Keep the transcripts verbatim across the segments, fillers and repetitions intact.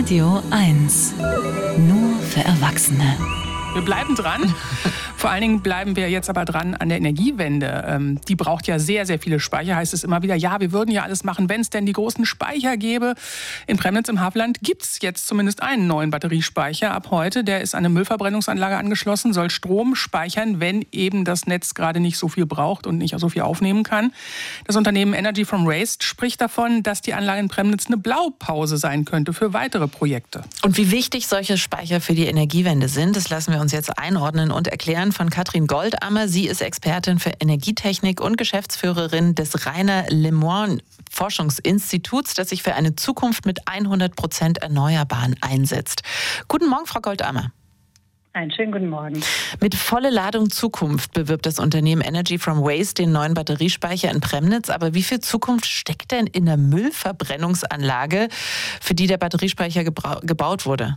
Radio eins. Nur für Erwachsene. Wir bleiben dran. Vor allen Dingen bleiben wir jetzt aber dran an der Energiewende. Ähm, die braucht ja sehr, sehr viele Speicher, heißt es immer wieder. Ja, wir würden ja alles machen, wenn es denn die großen Speicher gäbe. In Premnitz im Havelland gibt es jetzt zumindest einen neuen Batteriespeicher ab heute. Der ist an eine Müllverbrennungsanlage angeschlossen, soll Strom speichern, wenn eben das Netz gerade nicht so viel braucht und nicht so viel aufnehmen kann. Das Unternehmen Energy from Waste spricht davon, dass die Anlage in Premnitz eine Blaupause sein könnte für weitere Projekte. Und wie wichtig solche Speicher für die Energiewende sind, das lassen wir uns jetzt einordnen und erklären von Katrin Goldammer. Sie ist Expertin für Energietechnik und Geschäftsführerin des Rainer Lemoine Forschungsinstituts, das sich für eine Zukunft mit hundert Prozent Erneuerbaren einsetzt. Guten Morgen, Frau Goldammer. Einen schönen guten Morgen. Mit volle Ladung Zukunft bewirbt das Unternehmen Energy from Waste den neuen Batteriespeicher in Premnitz. Aber wie viel Zukunft steckt denn in der Müllverbrennungsanlage, für die der Batteriespeicher gebra- gebaut wurde?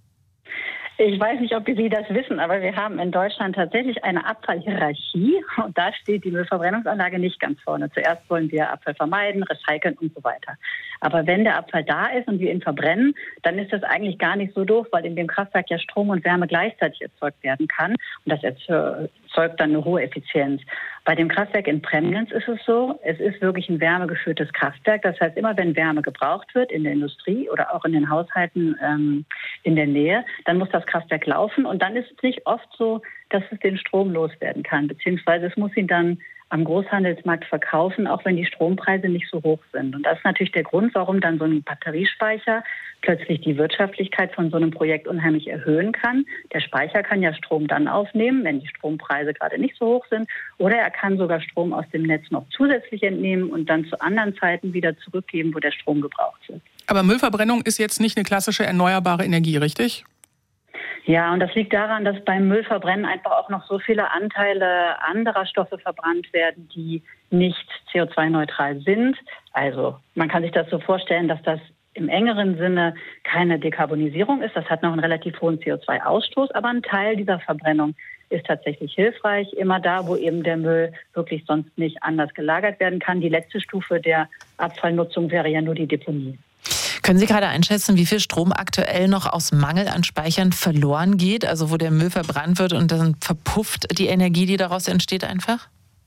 Ich weiß nicht, ob Sie das wissen, aber wir haben in Deutschland tatsächlich eine Abfallhierarchie und da steht die Müllverbrennungsanlage nicht ganz vorne. Zuerst wollen wir Abfall vermeiden, recyceln und so weiter. Aber wenn der Abfall da ist und wir ihn verbrennen, dann ist das eigentlich gar nicht so doof, weil in dem Kraftwerk ja Strom und Wärme gleichzeitig erzeugt werden kann und das erzeugt dann eine hohe Effizienz. Bei dem Kraftwerk in Premnitz ist es so, es ist wirklich ein wärmegeführtes Kraftwerk. Das heißt, immer wenn Wärme gebraucht wird in der Industrie oder auch in den Haushalten ähm, in der Nähe, dann muss das Kraftwerk laufen und dann ist es nicht oft so, dass es den Strom loswerden kann, beziehungsweise es muss ihn dann am Großhandelsmarkt verkaufen, auch wenn die Strompreise nicht so hoch sind. Und das ist natürlich der Grund, warum dann so ein Batteriespeicher plötzlich die Wirtschaftlichkeit von so einem Projekt unheimlich erhöhen kann. Der Speicher kann ja Strom dann aufnehmen, wenn die Strompreise gerade nicht so hoch sind. Oder er kann sogar Strom aus dem Netz noch zusätzlich entnehmen und dann zu anderen Zeiten wieder zurückgeben, wo der Strom gebraucht wird. Aber Müllverbrennung ist jetzt nicht eine klassische erneuerbare Energie, richtig? Ja, und das liegt daran, dass beim Müllverbrennen einfach auch noch so viele Anteile anderer Stoffe verbrannt werden, die nicht C O zwei neutral sind. Also man kann sich das so vorstellen, dass das im engeren Sinne keine Dekarbonisierung ist. Das hat noch einen relativ hohen C O zwei Ausstoß, aber ein Teil dieser Verbrennung ist tatsächlich hilfreich. Immer da, wo eben der Müll wirklich sonst nicht anders gelagert werden kann. Die letzte Stufe der Abfallnutzung wäre ja nur die Deponie. Können Sie gerade einschätzen, wie viel Strom aktuell noch aus Mangel an Speichern verloren geht? Also wo der Müll verbrannt wird und dann verpufft die Energie, die daraus entsteht, einfach?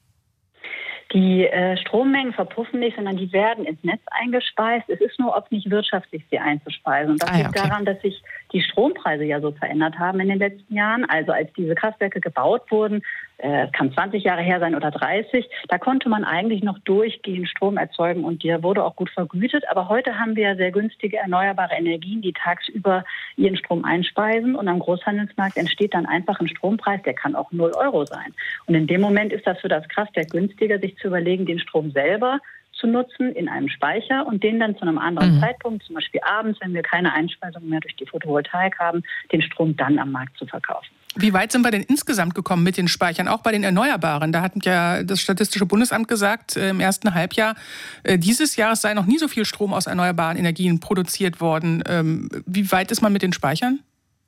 Die äh, Strommengen verpuffen nicht, sondern die werden ins Netz eingespeist. Es ist nur oft nicht wirtschaftlich, sie einzuspeisen. Und das ah, ja, liegt okay. daran, dass sich die Strompreise ja so verändert haben in den letzten Jahren. Also als diese Kraftwerke gebaut wurden, es äh, kann zwanzig Jahre her sein oder dreißig, da konnte man eigentlich noch durchgehend Strom erzeugen und der wurde auch gut vergütet. Aber heute haben wir ja sehr günstige erneuerbare Energien, die tagsüber ihren Strom einspeisen und am Großhandelsmarkt entsteht dann einfach ein Strompreis, der kann auch null Euro sein. Und in dem Moment ist das für das Kraftwerk günstiger, sich zu überlegen, den Strom selber zu nutzen in einem Speicher und den dann zu einem anderen mhm. Zeitpunkt, zum Beispiel abends, wenn wir keine Einspeisung mehr durch die Photovoltaik haben, den Strom dann am Markt zu verkaufen. Wie weit sind wir denn insgesamt gekommen mit den Speichern, auch bei den Erneuerbaren? Da hat ja das Statistische Bundesamt gesagt, im ersten Halbjahr dieses Jahres sei noch nie so viel Strom aus erneuerbaren Energien produziert worden. Wie weit ist man mit den Speichern?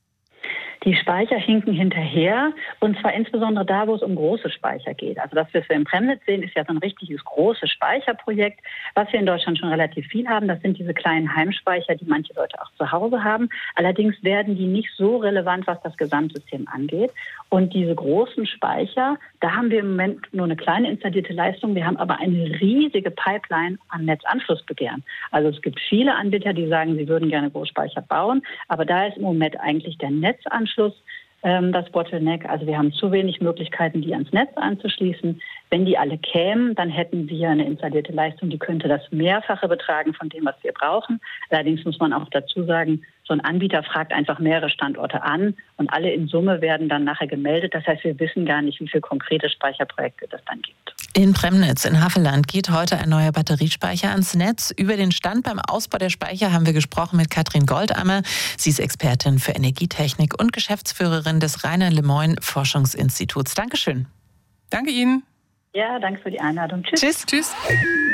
Die Speicher hinken hinterher und zwar insbesondere da, wo es um große Speicher geht. Also das, was wir in Premnitz sehen, ist ja so ein richtiges großes Speicherprojekt. Was wir in Deutschland schon relativ viel haben, das sind diese kleinen Heimspeicher, die manche Leute auch zu Hause haben. Allerdings werden die nicht so relevant, was das Gesamtsystem angeht. Und diese großen Speicher, da haben wir im Moment nur eine kleine installierte Leistung. Wir haben aber eine riesige Pipeline an Netzanschlussbegehren. Also es gibt viele Anbieter, die sagen, sie würden gerne Großspeicher bauen. Aber da ist im Moment eigentlich der Netzanschluss ähm, das Bottleneck. Also wir haben zu wenig Möglichkeiten, die ans Netz anzuschließen. Wenn die alle kämen, dann hätten wir eine installierte Leistung, die könnte das Mehrfache betragen von dem, was wir brauchen. Allerdings muss man auch dazu sagen, so ein Anbieter fragt einfach mehrere Standorte an und alle in Summe werden dann nachher gemeldet. Das heißt, wir wissen gar nicht, wie viele konkrete Speicherprojekte das dann gibt. In Premnitz, in Havelland, geht heute ein neuer Batteriespeicher ans Netz. Über den Stand beim Ausbau der Speicher haben wir gesprochen mit Katrin Goldammer. Sie ist Expertin für Energietechnik und Geschäftsführerin des Rainer Lemoine Forschungsinstituts. Dankeschön. Danke Ihnen. Ja, danke für die Einladung. Tschüss. Tschüss. Tschüss.